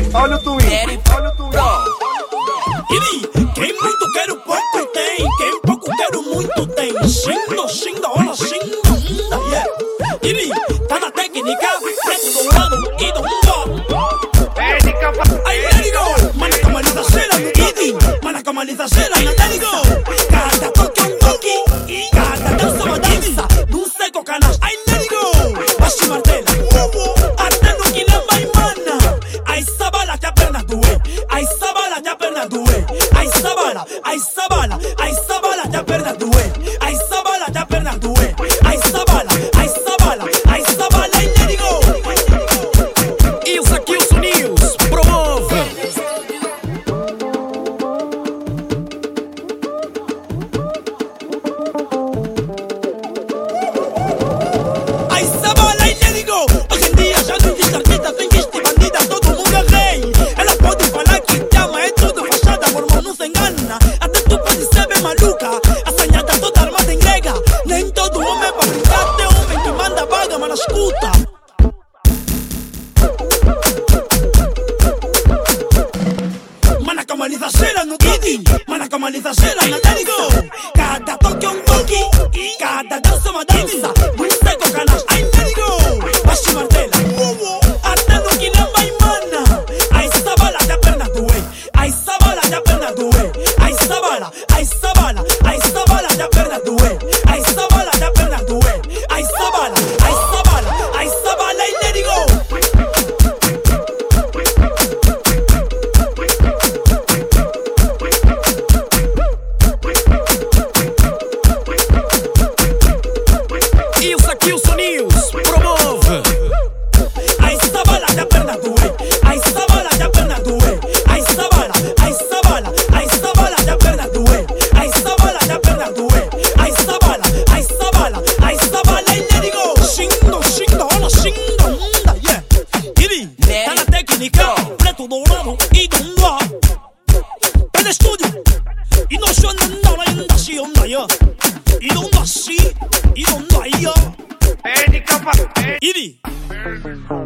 Olha o twin, olha o twin. Quem muito quer o pouco tem, quem pouco quer o muito tem. Xinda, olha, xinda, yeah. Tá na técnica, preto dourado e do Aí, let it go. Mana como ele exagera no Idi, mana como ele exagera na let it go. Cada toque é um toque, cada dança uma dança. Num seco canas, aí let it go. Baixo martelo, até no que não vai mana. Aí sabala que a perna doer, aí sabala que a perna doer. Aí sabala que a perna doer. Aí sabala que a perna doer. Aí sabala, aí let it go. Isso aqui o News promove. Aí sabala, aí let it go. Hoje em dia já não existe artista, tem existe bandida, todo mundo é rei. Ela pode falar que te ama, é tudo fachada, meu irmão não se engana. Até tu pode ser bem maluca, assanhada toda armada em grega. Nem todo homem é pra brincar, tem homem que manda vaga, mas escuta. Mana como ele exagera no Idi, mana como ele exagera na let it go. Cada toque é um toque, cada dança é uma dança. Num seco canas, aí let it go. Baixo martelo, até no que não vai mana. Aí sabala que a perna doer, aí sabala que a perna doer. Aí sabala que a perna doer. Aí sabala que a perna doer. Aí sabala, aí let it go. Isso aqui o News promove. Aí sabala que a perna doer, aí sabala que a perna doer. Aí sabala que a perna doer. Aí sabala que a perna doer. Aí sabala, aí let it go. Xinda, olha, xinda, yeah. Tá na técnica, preto dourado e dondua. Tá no estúdio, e não chama nada ainda se onda, yeah. E não dá se, e não dá, yeah. Iri.